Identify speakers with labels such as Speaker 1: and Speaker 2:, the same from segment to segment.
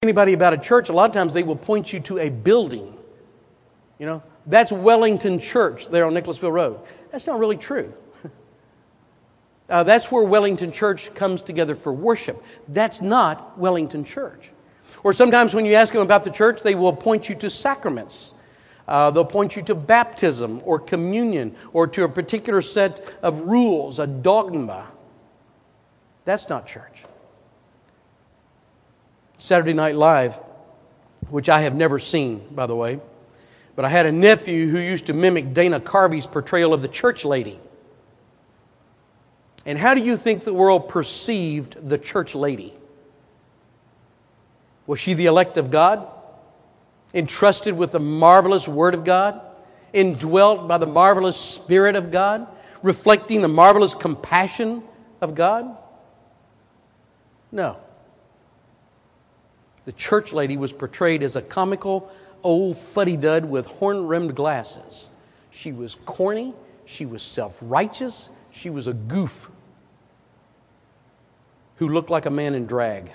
Speaker 1: Anybody about a church, a lot of times they will point you to a building. You know, that's Wellington Church there on Nicholasville Road. That's not really true. That's where Wellington Church comes together for worship. That's not Wellington Church. Or sometimes when you ask them about the church, they will point you to sacraments. They'll point you to baptism or communion or to a particular set of rules, a dogma. That's not church. Saturday Night Live, which I have never seen, by the way, but I had a nephew who used to mimic Dana Carvey's portrayal of the church lady. And how do you think the world perceived the church lady? Was she the elect of God? Entrusted with the marvelous Word of God? Indwelt by the marvelous Spirit of God? Reflecting the marvelous compassion of God? No. The church lady was portrayed as a comical old fuddy-dud with horn-rimmed glasses. She was corny. She was self-righteous. She was a goof who looked like a man in drag.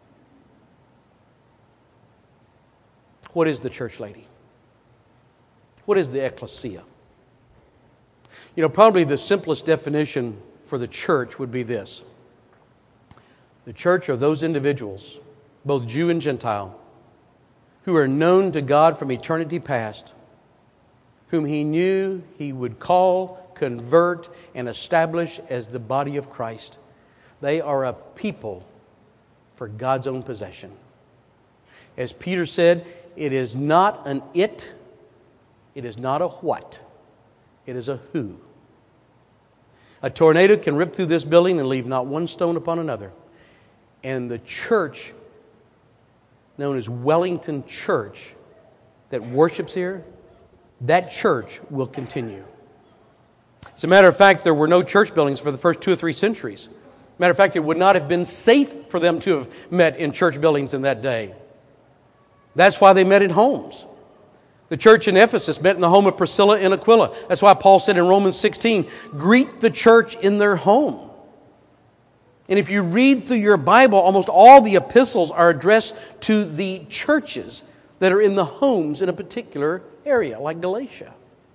Speaker 1: What is the church lady? What is the ecclesia? You know, probably the simplest definition for the church would be this. The church are those individuals, both Jew and Gentile, who are known to God from eternity past, whom He knew He would call, convert, and establish as the body of Christ. They are a people for God's own possession. As Peter said, it is not an it is not a what, it is a who. A tornado can rip through this building and leave not one stone upon another. And the church, known as Wellington Church, that worships here, that church will continue. As a matter of fact, there were no church buildings for the first 2 or 3 centuries. Matter of fact, it would not have been safe for them to have met in church buildings in that day. That's why they met in homes. The church in Ephesus met in the home of Priscilla and Aquila. That's why Paul said in Romans 16, greet the church in their home. And if you read through your Bible, almost all the epistles are addressed to the churches that are in the homes in a particular area, like Galatia.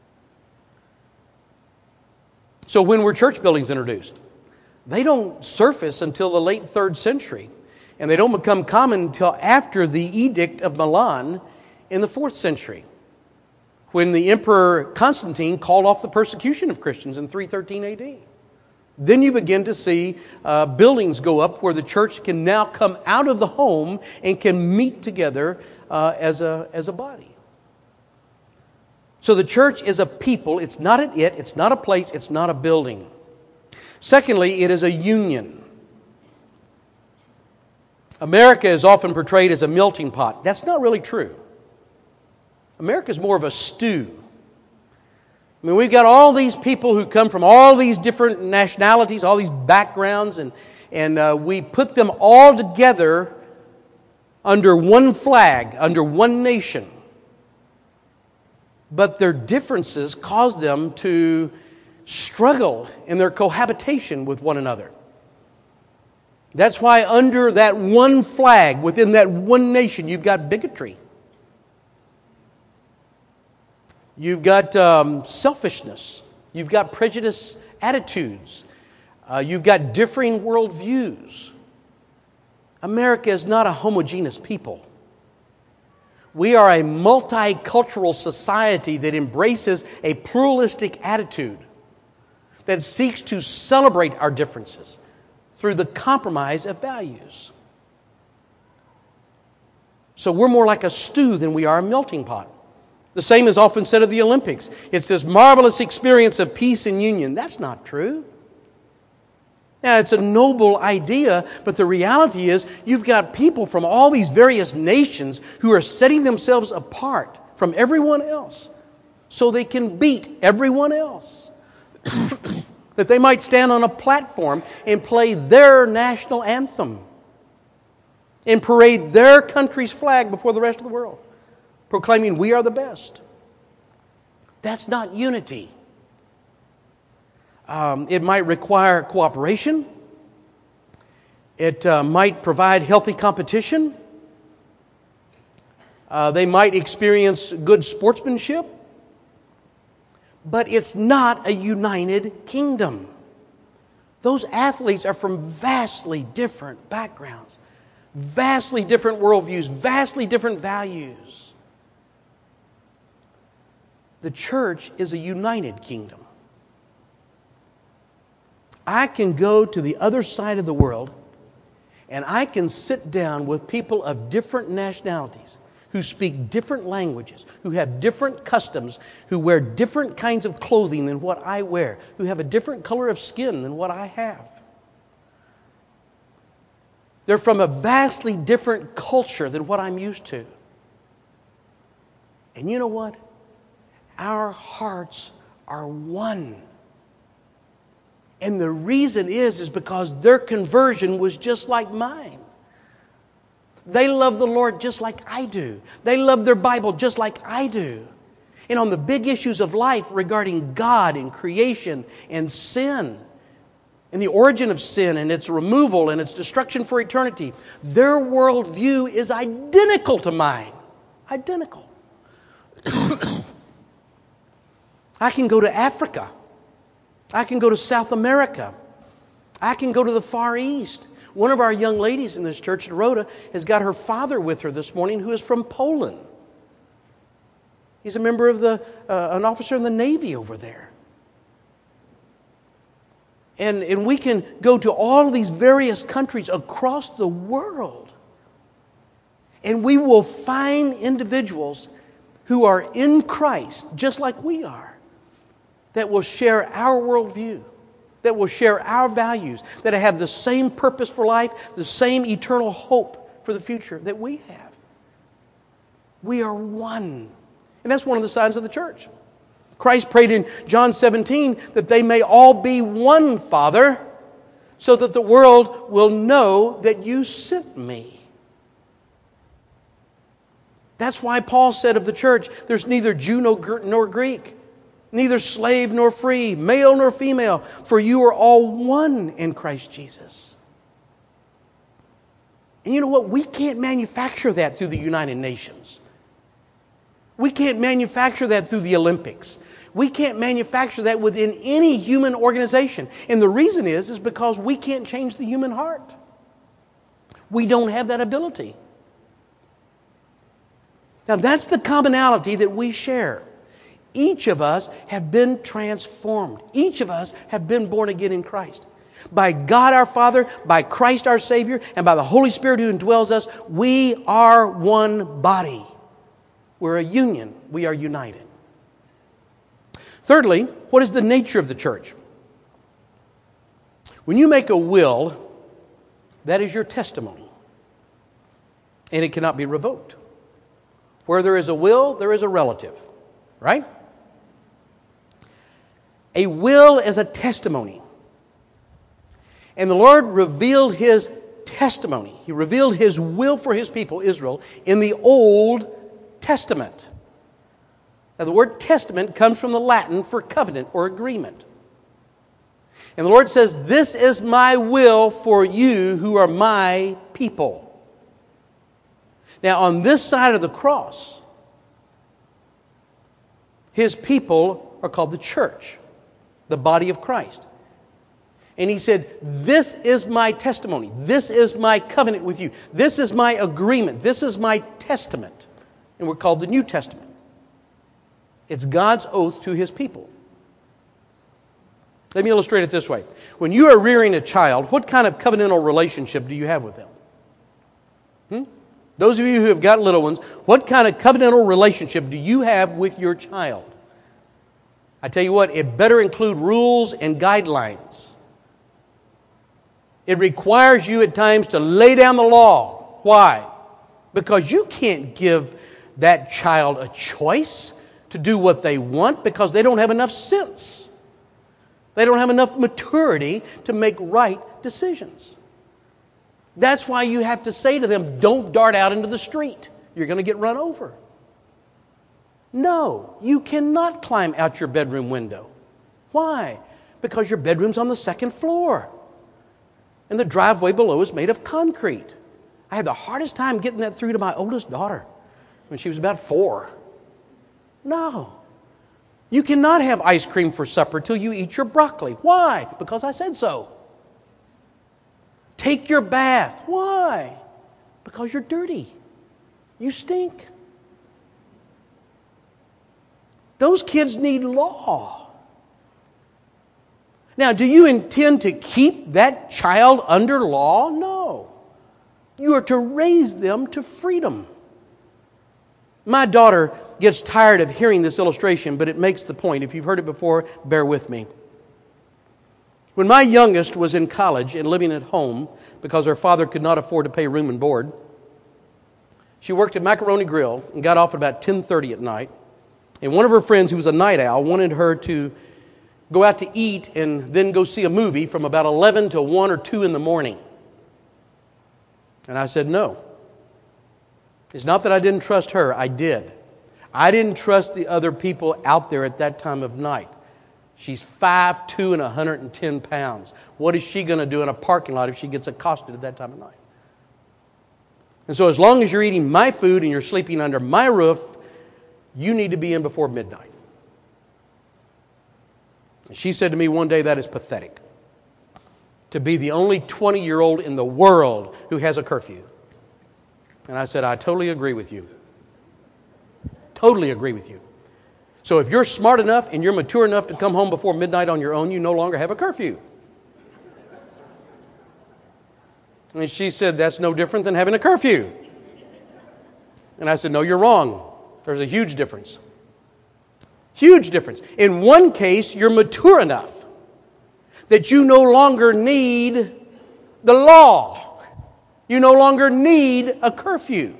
Speaker 1: So when were church buildings introduced? They don't surface until the late 3rd century. And they don't become common until after the Edict of Milan in the 4th century, when the Emperor Constantine called off the persecution of Christians in 313 AD. Then you begin to see buildings go up where the church can now come out of the home and can meet together as a body. So the church is a people. It's not an it. It's not a place. It's not a building. Secondly, it is a union. America is often portrayed as a melting pot. That's not really true. America is more of a stew. I mean, we've got all these people who come from all these different nationalities, all these backgrounds, and we put them all together under one flag, under one nation. But their differences cause them to struggle in their cohabitation with one another. That's why under that one flag, within that one nation, you've got bigotry. You've got selfishness. You've got prejudiced attitudes. You've got differing worldviews. America is not a homogeneous people. We are a multicultural society that embraces a pluralistic attitude that seeks to celebrate our differences through the compromise of values. So we're more like a stew than we are a melting pot. The same is often said of the Olympics. It's this marvelous experience of peace and union. That's not true. Now, it's a noble idea, but the reality is you've got people from all these various nations who are setting themselves apart from everyone else so they can beat everyone else. That they might stand on a platform and play their national anthem and parade their country's flag before the rest of the world, proclaiming we are the best. That's not unity. It might require cooperation. It might provide healthy competition. They might experience good sportsmanship. But it's not a united kingdom. Those athletes are from vastly different backgrounds, vastly different worldviews, vastly different values. The church is a united kingdom. I can go to the other side of the world and I can sit down with people of different nationalities who speak different languages, who have different customs, who wear different kinds of clothing than what I wear, who have a different color of skin than what I have. They're from a vastly different culture than what I'm used to. And you know what? Our hearts are one. And the reason is because their conversion was just like mine. They love the Lord just like I do. They love their Bible just like I do. And on the big issues of life regarding God and creation and sin and the origin of sin and its removal and its destruction for eternity, their worldview is identical to mine. Identical. I can go to Africa. I can go to South America. I can go to the Far East. One of our young ladies in this church, Rhoda, has got her father with her this morning who is from Poland. He's a member of an officer in the Navy over there. And we can go to all of these various countries across the world. And we will find individuals who are in Christ, just like we are, that will share our worldview, that will share our values, that have the same purpose for life, the same eternal hope for the future that we have. We are one. And that's one of the signs of the church. Christ prayed in John 17 that they may all be one, Father, so that the world will know that you sent me. That's why Paul said of the church, there's neither Jew nor Greek, neither slave nor free, male nor female, for you are all one in Christ Jesus. And you know what? We can't manufacture that through the United Nations. We can't manufacture that through the Olympics. We can't manufacture that within any human organization. And the reason is because we can't change the human heart. We don't have that ability. Now that's the commonality that we share. Each of us have been transformed. Each of us have been born again in Christ. By God our Father, by Christ our Savior, and by the Holy Spirit who indwells us, we are one body. We're a union. We are united. Thirdly, what is the nature of the church? When you make a will, that is your testimony. And it cannot be revoked. Where there is a will, there is a relative. Right? A will is a testimony. And the Lord revealed His testimony. He revealed His will for His people, Israel, in the Old Testament. Now the word testament comes from the Latin for covenant or agreement. And the Lord says, this is my will for you who are my people. Now on this side of the cross, His people are called the church, the body of Christ. And He said, this is my testimony. This is my covenant with you. This is my agreement. This is my testament. And we're called the New Testament. It's God's oath to His people. Let me illustrate it this way. When you are rearing a child, what kind of covenantal relationship do you have with them? Those of you who have got little ones, what kind of covenantal relationship do you have with your child? I tell you what, it better include rules and guidelines. It requires you at times to lay down the law. Why? Because you can't give that child a choice to do what they want because they don't have enough sense. They don't have enough maturity to make right decisions. That's why you have to say to them, don't dart out into the street. You're going to get run over. No, you cannot climb out your bedroom window. Why? Because your bedroom's on the second floor. And the driveway below is made of concrete. I had the hardest time getting that through to my oldest daughter. when she was about 4. No. You cannot have ice cream for supper till you eat your broccoli. Why? Because I said so. Take your bath. Why? Because you're dirty. You stink. Those kids need law. Now, do you intend to keep that child under law? No. You are to raise them to freedom. My daughter gets tired of hearing this illustration, but it makes the point. If you've heard it before, bear with me. When my youngest was in college and living at home because her father could not afford to pay room and board, she worked at Macaroni Grill and got off at about 10:30 at night. And one of her friends, who was a night owl, wanted her to go out to eat and then go see a movie from about 11 to 1 or 2 in the morning. And I said, no. It's not that I didn't trust her. I did. I didn't trust the other people out there at that time of night. She's 5'2" and 110 pounds. What is she going to do in a parking lot if she gets accosted at that time of night? And so as long as you're eating my food and you're sleeping under my roof, you need to be in before midnight. And she said to me one day, that is pathetic. To be the only 20-year-old in the world who has a curfew. And I said, I totally agree with you. Totally agree with you. So if you're smart enough and you're mature enough to come home before midnight on your own, you no longer have a curfew. And she said, that's no different than having a curfew. And I said, no, you're wrong. There's a huge difference. Huge difference. In one case, you're mature enough that you no longer need the law. You no longer need a curfew.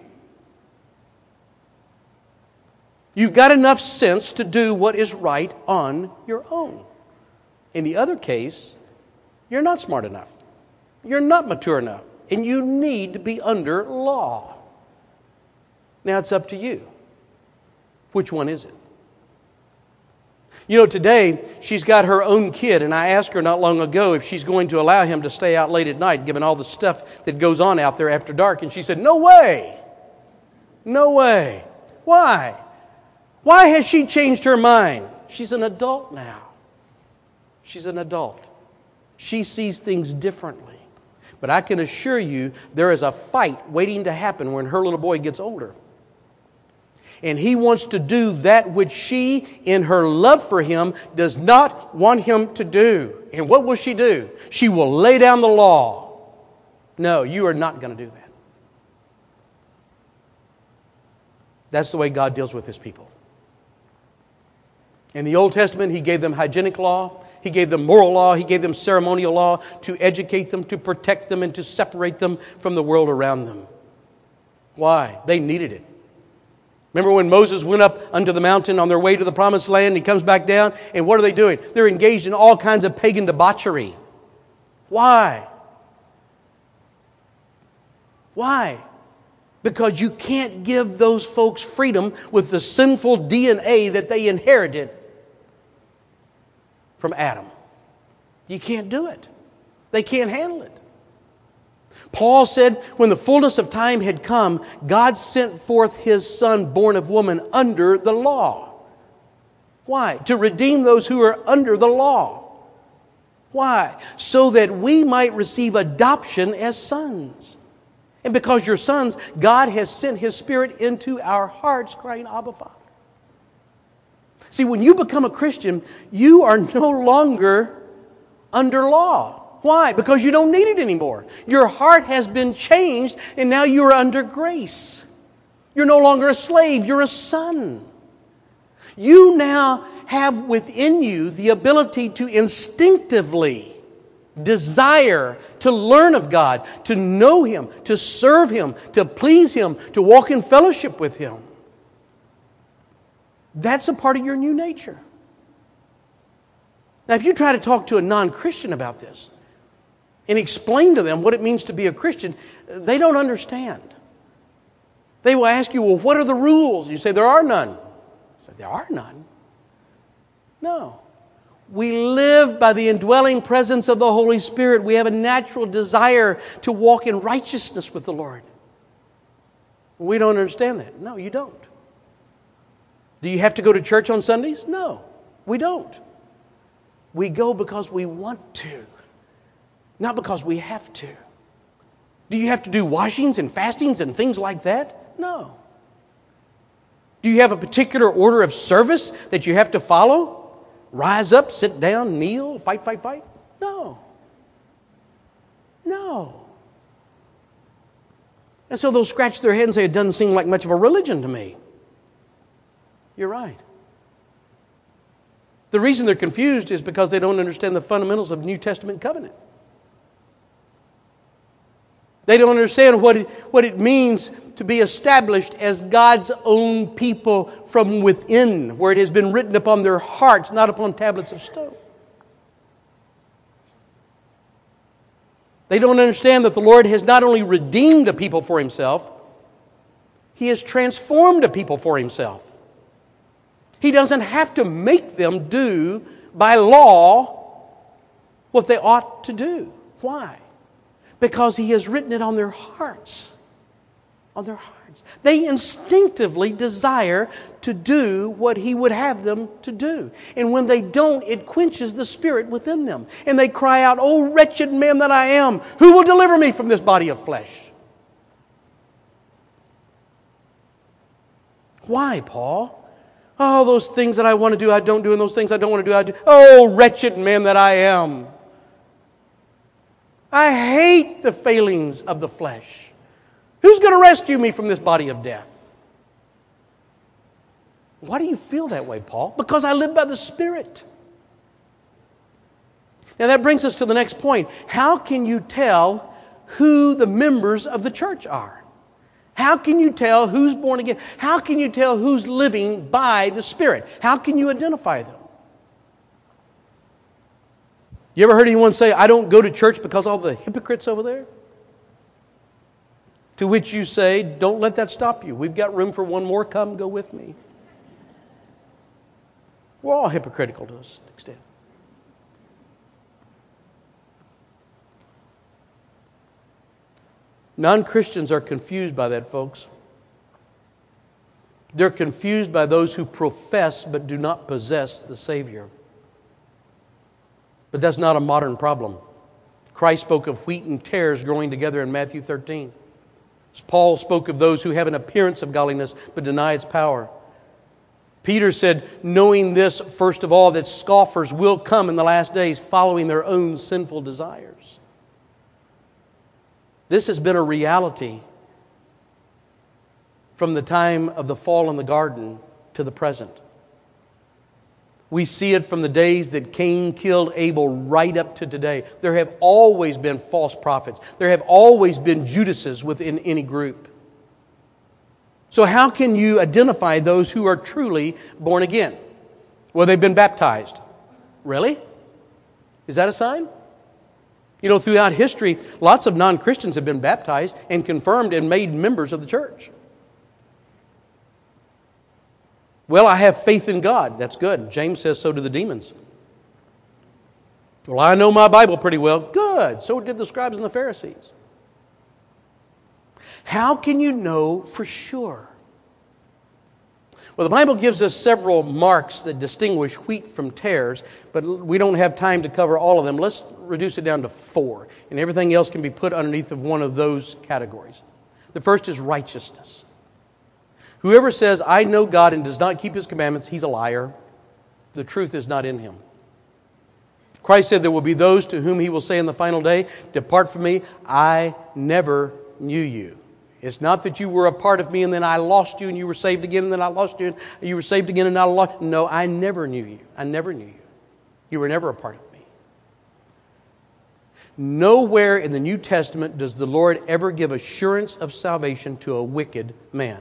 Speaker 1: You've got enough sense to do what is right on your own. In the other case, you're not smart enough. You're not mature enough. And you need to be under law. Now it's up to you. Which one is it? You know, today, she's got her own kid, and I asked her not long ago if she's going to allow him to stay out late at night, given all the stuff that goes on out there after dark. And she said, no way. No way. Why? Why has she changed her mind? She's an adult now. She's an adult. She sees things differently. But I can assure you, there is a fight waiting to happen when her little boy gets older. And he wants to do that which she, in her love for him, does not want him to do. And what will she do? She will lay down the law. No, you are not going to do that. That's the way God deals with His people. In the Old Testament, He gave them hygienic law. He gave them moral law. He gave them ceremonial law to educate them, to protect them, and to separate them from the world around them. Why? They needed it. Remember when Moses went up unto the mountain on their way to the promised land, he comes back down, and what are they doing? They're engaged in all kinds of pagan debauchery. Why? Why? Because you can't give those folks freedom with the sinful DNA that they inherited from Adam. You can't do it. They can't handle it. Paul said, when the fullness of time had come, God sent forth His Son, born of woman, under the law. Why? To redeem those who are under the law. Why? So that we might receive adoption as sons. And because you're sons, God has sent His Spirit into our hearts, crying, Abba, Father. See, when you become a Christian, you are no longer under law. Why? Because you don't need it anymore. Your heart has been changed, and now you are under grace. You're no longer a slave, you're a son. You now have within you the ability to instinctively desire to learn of God, to know Him, to serve Him, to please Him, to walk in fellowship with Him. That's a part of your new nature. Now, if you try to talk to a non-Christian about this and explain to them what it means to be a Christian, they don't understand. They will ask you, well, what are the rules? You say, there are none. You say, there are none? No. We live by the indwelling presence of the Holy Spirit. We have a natural desire to walk in righteousness with the Lord. We don't understand that. No, you don't. Do you have to go to church on Sundays? No, we don't. We go because we want to, not because we have to. Do you have to do washings and fastings and things like that? No. Do you have a particular order of service that you have to follow? Rise up, sit down, kneel, fight? No. No. And so they'll scratch their head and say, it doesn't seem like much of a religion to me. You're right. The reason they're confused is because they don't understand the fundamentals of New Testament covenant. They don't understand what it means to be established as God's own people from within, where it has been written upon their hearts, not upon tablets of stone. They don't understand that the Lord has not only redeemed a people for Himself, He has transformed a people for Himself. He doesn't have to make them do by law what they ought to do. Why? Because He has written it on their hearts. On their hearts. They instinctively desire to do what He would have them to do. And when they don't, it quenches the spirit within them. And they cry out, "Oh, wretched man that I am, who will deliver me from this body of flesh?" Why, Paul? Oh, those things that I want to do, I don't do, and those things I don't want to do, I do. Oh, wretched man that I am. I hate the failings of the flesh. Who's going to rescue me from this body of death? Why do you feel that way, Paul? Because I live by the Spirit. Now that brings us to the next point. How can you tell who the members of the church are? How can you tell who's born again? How can you tell who's living by the Spirit? How can you identify them? You ever heard anyone say, "I don't go to church because all the hypocrites over there"? To which you say, "Don't let that stop you. We've got room for one more. Come, go with me." We're all hypocritical to an extent. Non-Christians are confused by that, folks. They're confused by those who profess but do not possess the Savior. But that's not a modern problem. Christ spoke of wheat and tares growing together in Matthew 13. Paul spoke of those who have an appearance of godliness but deny its power. Peter said, knowing this, first of all, that scoffers will come in the last days following their own sinful desires. This has been a reality from the time of the fall in the garden to the present. We see it from the days that Cain killed Abel right up to today. There have always been false prophets. There have always been Judases within any group. So how can you identify those who are truly born again? Well, they've been baptized. Really? Is that a sign? You know, throughout history, lots of non-Christians have been baptized and confirmed and made members of the church. Well, I have faith in God. That's good. James says so do the demons. Well, I know my Bible pretty well. Good. So did the scribes and the Pharisees. How can you know for sure? Well, the Bible gives us several marks that distinguish wheat from tares, but we don't have time to cover all of them. Let's reduce it down to 4, and everything else can be put underneath of one of those categories. The first is righteousness. Whoever says, "I know God," and does not keep His commandments, he's a liar. The truth is not in him. Christ said there will be those to whom He will say in the final day, "Depart from me, I never knew you." It's not that you were a part of me and then I lost you and you were saved again and then I lost you and you were saved again and I lost you. No, I never knew you. I never knew you. You were never a part of me. Nowhere in the New Testament does the Lord ever give assurance of salvation to a wicked man.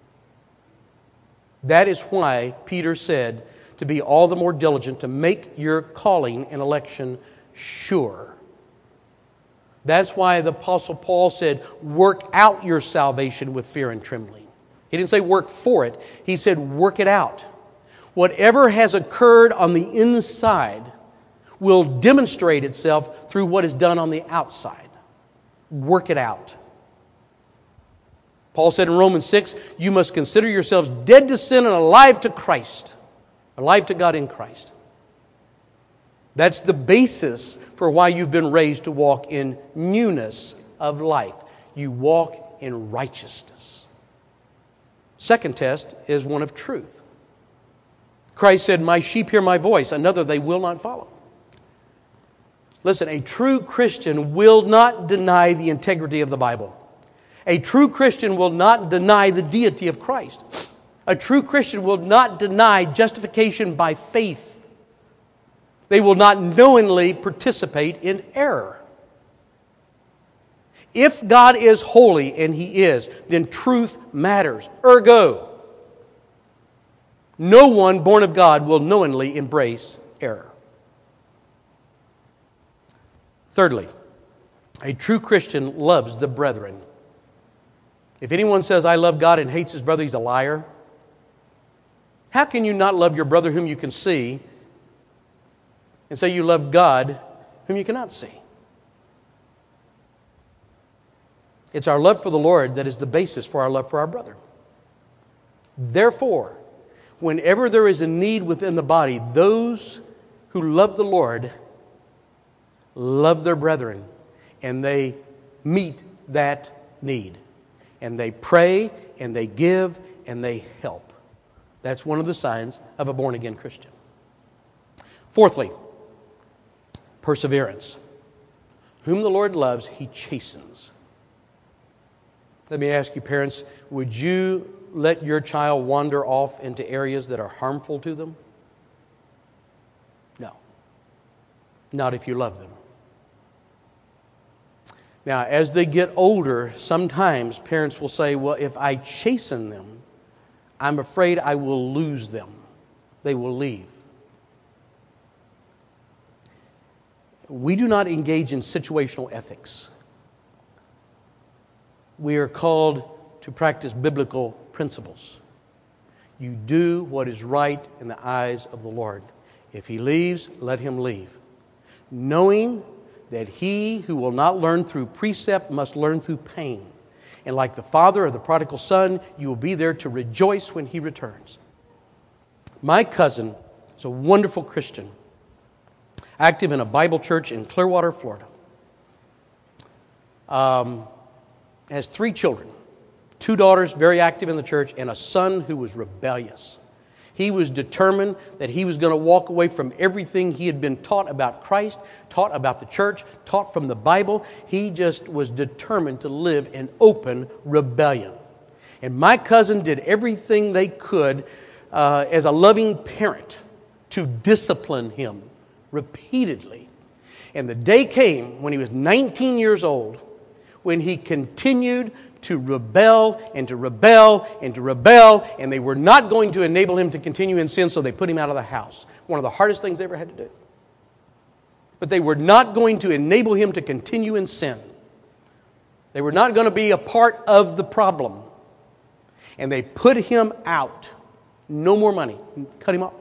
Speaker 1: That is why Peter said to be all the more diligent to make your calling and election sure. That's why the Apostle Paul said, work out your salvation with fear and trembling. He didn't say work for it. He said work it out. Whatever has occurred on the inside will demonstrate itself through what is done on the outside. Work it out. Paul said in Romans 6, you must consider yourselves dead to sin and alive to Christ. Alive to God in Christ. That's the basis for why you've been raised to walk in newness of life. You walk in righteousness. Second test is one of truth. Christ said, my sheep hear my voice, another they will not follow. Listen, a true Christian will not deny the integrity of the Bible. A true Christian will not deny the deity of Christ. A true Christian will not deny justification by faith. They will not knowingly participate in error. If God is holy, and He is, then truth matters. Ergo, no one born of God will knowingly embrace error. Thirdly, a true Christian loves the brethren. If anyone says, I love God and hates his brother, he's a liar. How can you not love your brother whom you can see and say you love God whom you cannot see? It's our love for the Lord that is the basis for our love for our brother. Therefore, whenever there is a need within the body, those who love the Lord love their brethren, and they meet that need. And they pray, and they give, and they help. That's one of the signs of a born-again Christian. Fourthly, perseverance. Whom the Lord loves, He chastens. Let me ask you, parents, would you let your child wander off into areas that are harmful to them? No. Not if you love them. Now, as they get older, sometimes parents will say, well, if I chasten them, I'm afraid I will lose them. They will leave. We do not engage in situational ethics. We are called to practice biblical principles. You do what is right in the eyes of the Lord. If He leaves, let him leave. Knowing that he who will not learn through precept must learn through pain. And like the father of the prodigal son, you will be there to rejoice when he returns. My cousin is a wonderful Christian, active in a Bible church in Clearwater, Florida. Has 3 children, 2 daughters, very active in the church, and a son who was rebellious. He was determined that he was going to walk away from everything he had been taught about Christ, taught about the church, taught from the Bible. He just was determined to live in open rebellion. And my cousin did everything they could as a loving parent to discipline him repeatedly. And the day came when he was 19 years old, when he continued to rebel and to rebel and to rebel, and they were not going to enable him to continue in sin, so they put him out of the house. One of the hardest things they ever had to do. But they were not going to enable him to continue in sin. They were not going to be a part of the problem. And they put him out. No more money. Cut him off.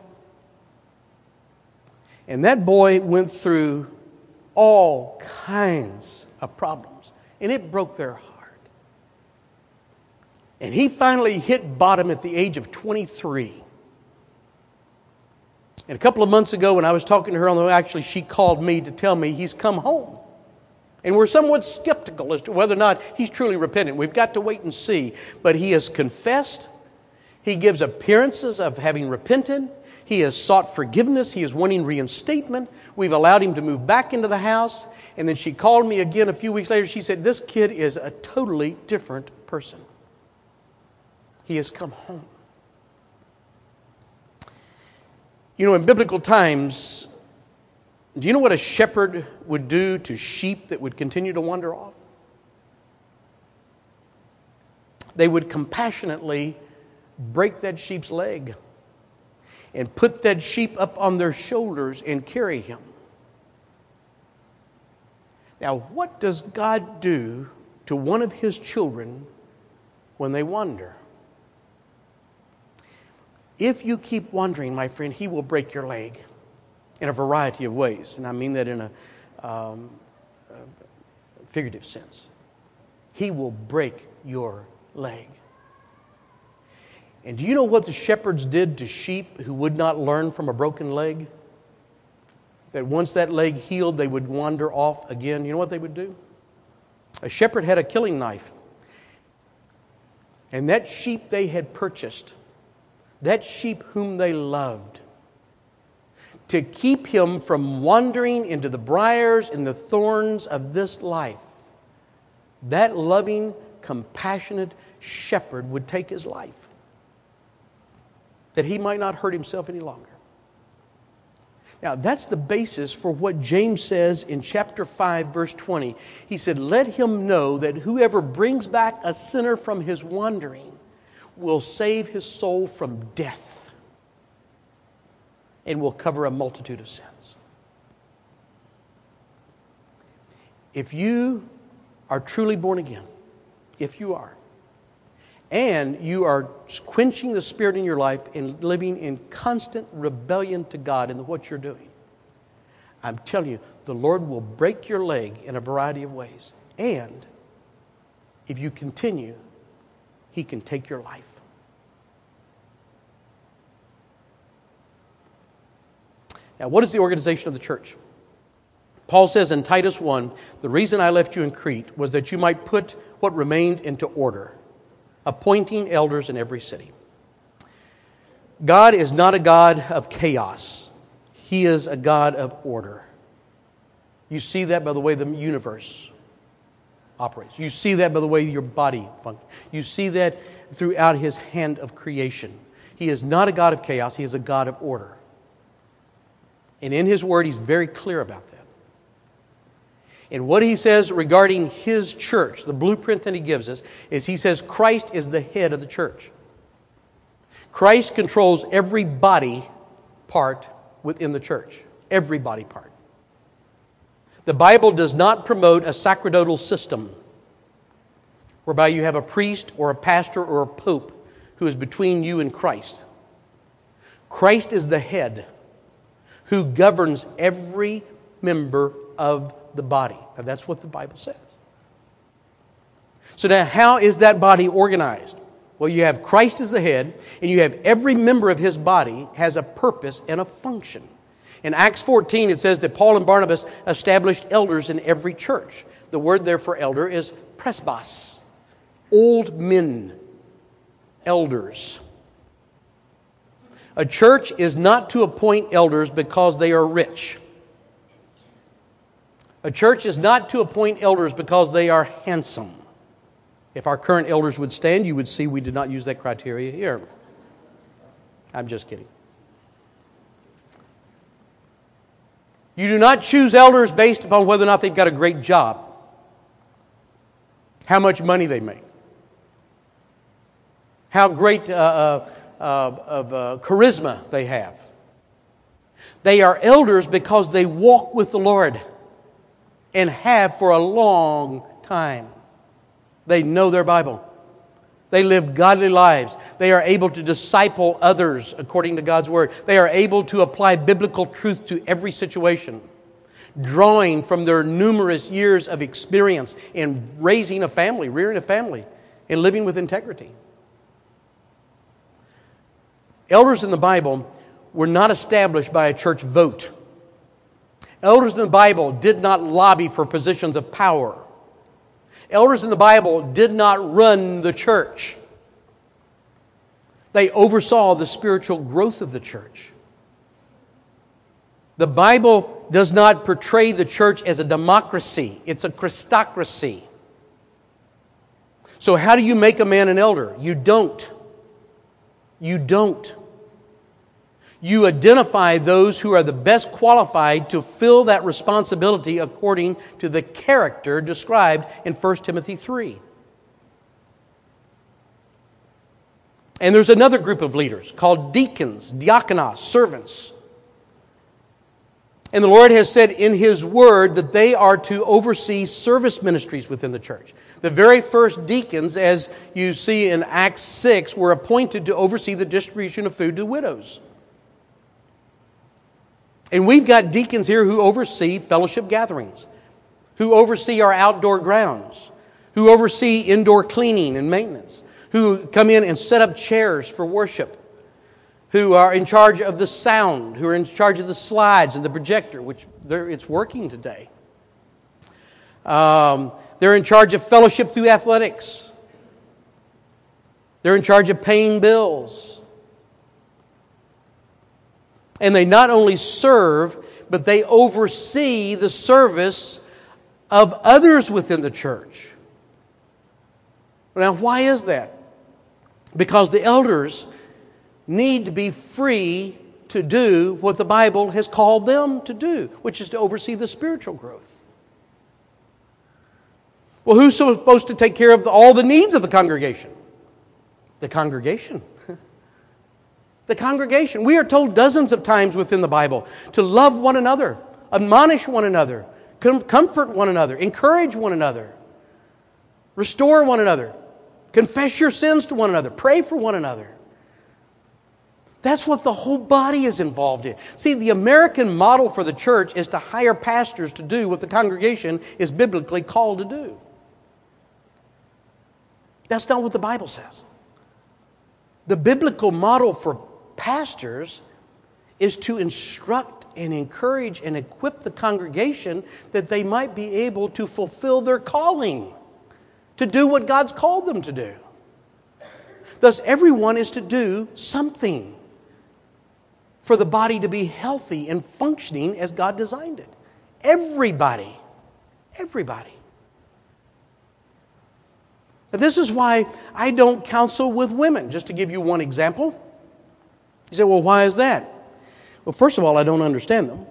Speaker 1: And that boy went through all kinds of problems. And it broke their heart. And he finally hit bottom at the age of 23. And a couple of months ago when I was talking to her on the way, actually she called me to tell me he's come home. And we're somewhat skeptical as to whether or not he's truly repentant. We've got to wait and see. But he has confessed. He gives appearances of having repented. He has sought forgiveness. He is wanting reinstatement. We've allowed him to move back into the house. And then she called me again a few weeks later. She said, this kid is a totally different person. He has come home. You know, in biblical times, do you know what a shepherd would do to sheep that would continue to wander off? They would compassionately break that sheep's leg and put that sheep up on their shoulders and carry him. Now, what does God do to one of His children when they wander? If you keep wandering, my friend, He will break your leg in a variety of ways. And I mean that in a figurative sense. He will break your leg. And do you know what the shepherds did to sheep who would not learn from a broken leg? That once that leg healed, they would wander off again. You know what they would do? A shepherd had a killing knife. And that sheep they had purchased, that sheep whom they loved, to keep him from wandering into the briars and the thorns of this life, that loving, compassionate shepherd would take his life, that he might not hurt himself any longer. Now, that's the basis for what James says in chapter 5, verse 20. He said, let him know that whoever brings back a sinner from his wandering will save his soul from death and will cover a multitude of sins. If you are truly born again, if you are, and you are quenching the Spirit in your life and living in constant rebellion to God in what you're doing, I'm telling you, the Lord will break your leg in a variety of ways. And if you continue, He can take your life. Now, what is the organization of the church? Paul says in Titus 1, the reason I left you in Crete was that you might put what remained into order, appointing elders in every city. God is not a God of chaos. He is a God of order. You see that by the way the universe operates. You see that by the way your body functions. You see that throughout His hand of creation. He is not a God of chaos. He is a God of order. And in His Word, He's very clear about that. And what He says regarding His church, the blueprint that He gives us, is He says Christ is the head of the church. Christ controls every body part within the church. Every body part. The Bible does not promote a sacerdotal system whereby you have a priest or a pastor or a pope who is between you and Christ. Christ is the head who governs every member of the body. Now that's what the Bible says. So now how is that body organized? Well, you have Christ as the head, and you have every member of His body has a purpose and a function. In Acts 14, it says that Paul and Barnabas established elders in every church. The word there for elder is presbos, old men, elders. A church is not to appoint elders because they are rich. A church is not to appoint elders because they are handsome. If our current elders would stand, you would see we did not use that criteria here. I'm just kidding. You do not choose elders based upon whether or not they've got a great job, how much money they make, how great charisma they have. They are elders because they walk with the Lord and have for a long time. They know their Bible. They live godly lives. They are able to disciple others according to God's Word. They are able to apply biblical truth to every situation, drawing from their numerous years of experience in raising a family, rearing a family, and living with integrity. Elders in the Bible were not established by a church vote. Elders in the Bible did not lobby for positions of power. Elders in the Bible did not run the church. They oversaw the spiritual growth of the church. The Bible does not portray the church as a democracy. It's a Christocracy. So how do you make a man an elder? You don't. You don't. You identify those who are the best qualified to fill that responsibility according to the character described in 1 Timothy 3. And there's another group of leaders called deacons, diakonos, servants. And the Lord has said in His Word that they are to oversee service ministries within the church. The very first deacons, as you see in Acts 6, were appointed to oversee the distribution of food to widows. And we've got deacons here who oversee fellowship gatherings, who oversee our outdoor grounds, who oversee indoor cleaning and maintenance, who come in and set up chairs for worship, who are in charge of the sound, who are in charge of the slides and the projector, which it's working today. They're in charge of fellowship through athletics. They're in charge of paying bills. And they not only serve, but they oversee the service of others within the church. Now, why is that? Because the elders need to be free to do what the Bible has called them to do, which is to oversee the spiritual growth. Well, who's supposed to take care of all the needs of the congregation? The congregation. The congregation. We are told dozens of times within the Bible to love one another, admonish one another, comfort one another, encourage one another, restore one another, confess your sins to one another, pray for one another. That's what the whole body is involved in. See, the American model for the church is to hire pastors to do what the congregation is biblically called to do. That's not what the Bible says. The biblical model for pastors is to instruct and encourage and equip the congregation that they might be able to fulfill their calling, to do what God's called them to do. Thus, everyone is to do something for the body to be healthy and functioning as God designed it. Everybody. Everybody. Now, this is why I don't counsel with women, just to give you one example. You say, well, why is that? Well, first of all, I don't understand them.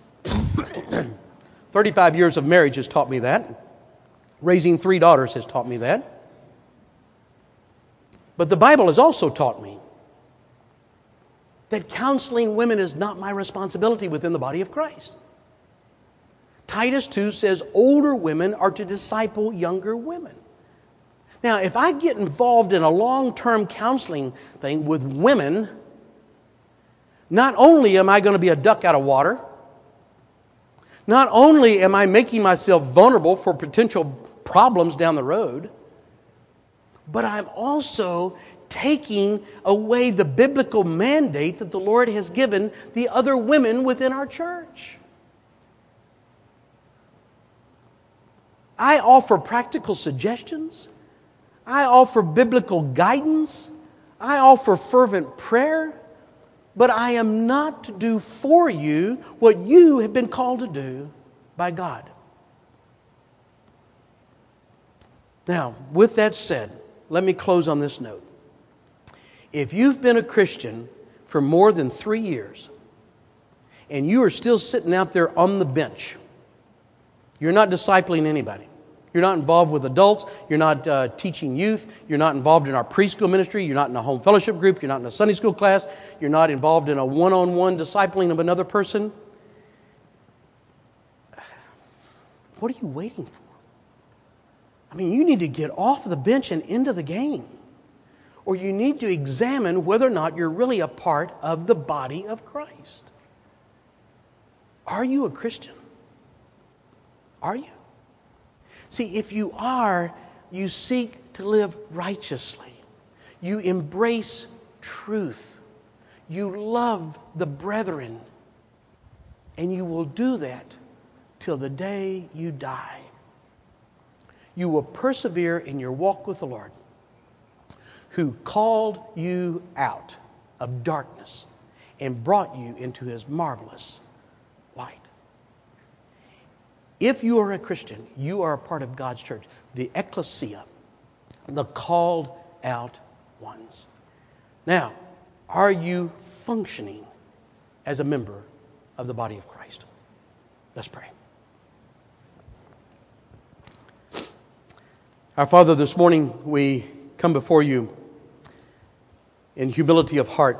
Speaker 1: 35 years of marriage has taught me that. Raising 3 daughters has taught me that. But the Bible has also taught me that counseling women is not my responsibility within the body of Christ. Titus 2 says older women are to disciple younger women. Now, if I get involved in a long-term counseling thing with women, not only am I going to be a duck out of water, not only am I making myself vulnerable for potential problems down the road, but I'm also taking away the biblical mandate that the Lord has given the other women within our church. I offer practical suggestions. I offer biblical guidance. I offer fervent prayer. But I am not to do for you what you have been called to do by God. Now, with that said, let me close on this note. If you've been a Christian for more than 3 years and you are still sitting out there on the bench, you're not discipling anybody. You're not involved with adults. You're not teaching youth. You're not involved in our preschool ministry. You're not in a home fellowship group. You're not in a Sunday school class. You're not involved in a one-on-one discipling of another person. What are you waiting for? I mean, you need to get off the bench and into the game. Or you need to examine whether or not you're really a part of the body of Christ. Are you a Christian? Are you? See, if you are, you seek to live righteously. You embrace truth. You love the brethren. And you will do that till the day you die. You will persevere in your walk with the Lord, who called you out of darkness and brought you into His marvelous light. If you are a Christian, you are a part of God's church, the ecclesia, the called out ones. Now, are you functioning as a member of the body of Christ? Let's pray. Our Father, this morning we come before you in humility of heart,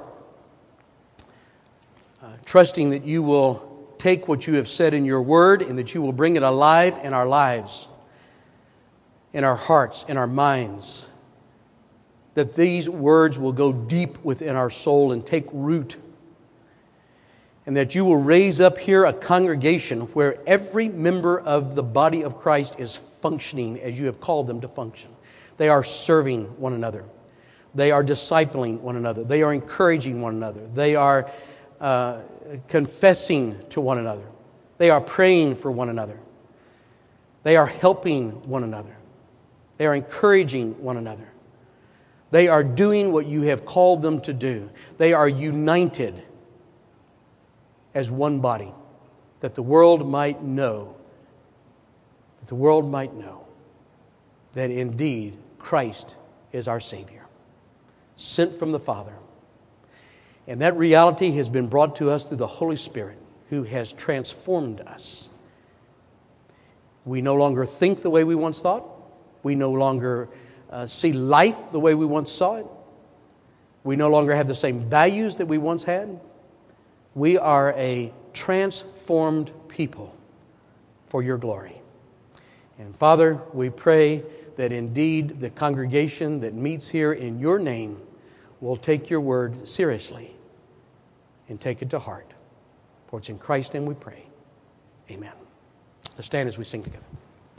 Speaker 1: trusting that you will take what you have said in your word and that you will bring it alive in our lives, in our hearts, in our minds, that these words will go deep within our soul and take root, and that you will raise up here a congregation where every member of the body of Christ is functioning as you have called them to function. They are serving one another. They are discipling one another. They are encouraging one another. They are confessing to one another. They are praying for one another. They are helping one another. They are encouraging one another. They are doing what you have called them to do. They are united as one body, that the world might know, that indeed Christ is our Savior, sent from the Father. And that reality has been brought to us through the Holy Spirit, who has transformed us. We no longer think the way we once thought. We no longer see life the way we once saw it. We no longer have the same values that we once had. We are a transformed people for your glory. And Father, we pray that indeed the congregation that meets here in your name will take your word seriously and take it to heart. For it's in Christ's name we pray. Amen. Let's stand as we sing together.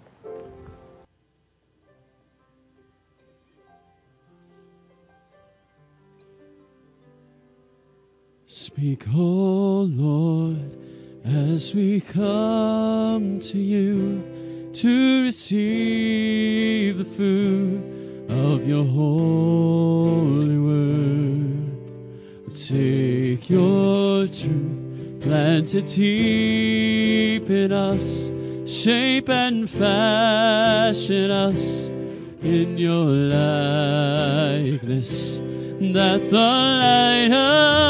Speaker 2: Speak, O Lord, as we come to you to receive the food of your holy word. Take your truth, plant it deep in us, shape and fashion us in your likeness, that the light of